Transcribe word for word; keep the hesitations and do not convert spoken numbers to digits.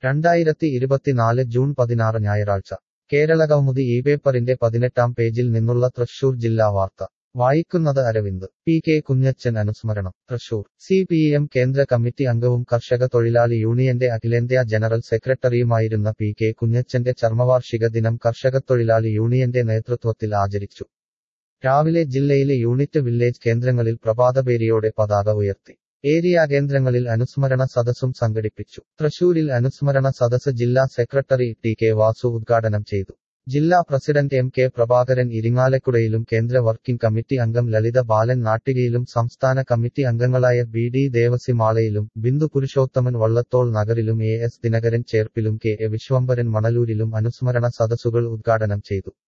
രണ്ടായിരത്തി ഇരുപത്തിനാല് ജൂൺ പതിനാറ് ഞായറാഴ്ച കേരളകൗമുദി ഈ പേപ്പറിന്റെ പതിനെട്ടാം പേജിൽ നിന്നുള്ള തൃശൂർ ജില്ലാ വാർത്ത വായിക്കുന്നത് അരവിന്ദ്. പി കെ കുഞ്ഞച്ചൻ അനുസ്മരണം. തൃശൂർ സി പി എം കേന്ദ്ര കമ്മിറ്റി അംഗവും കർഷക തൊഴിലാളി യൂണിയന്റെ അഖിലേന്ത്യാ ജനറൽ സെക്രട്ടറിയുമായിരുന്ന പി കെ കുഞ്ഞച്ചന്റെ ചരമവാർഷിക ദിനം കർഷകത്തൊഴിലാളി യൂണിയന്റെ നേതൃത്വത്തിൽ ആചരിച്ചു. രാവിലെ ജില്ലയിലെ യൂണിറ്റ് വില്ലേജ് കേന്ദ്രങ്ങളിൽ പ്രഭാതപേരിയോടെ പതാക ഉയർത്തി. ഏരിയ കേന്ദ്രങ്ങളിൽ അനുസ്മരണ സദസ്സും സംഘടിപ്പിച്ചു. തൃശൂരിൽ അനുസ്മരണ സദസ്സ് ജില്ലാ സെക്രട്ടറി ടി കെ വാസു ഉദ്ഘാടനം ചെയ്തു. ജില്ലാ പ്രസിഡന്റ് എം കെ പ്രഭാകരൻ ഇരിങ്ങാലക്കുടയിലും കേന്ദ്ര വർക്കിംഗ് കമ്മിറ്റി അംഗം ലളിത ബാലൻ നാട്ടികയിലും സംസ്ഥാന കമ്മിറ്റി അംഗങ്ങളായ ബി ഡി ദേവസി മാളയിലും ബിന്ദു പുരുഷോത്തമൻ വള്ളത്തോൾ നഗറിലും എ എസ് ദിനകരൻ ചേർപ്പിലും കെ എ വിശ്വംഭരൻ മണലൂരിലും അനുസ്മരണ സദസ്സുകൾ ഉദ്ഘാടനം ചെയ്തു.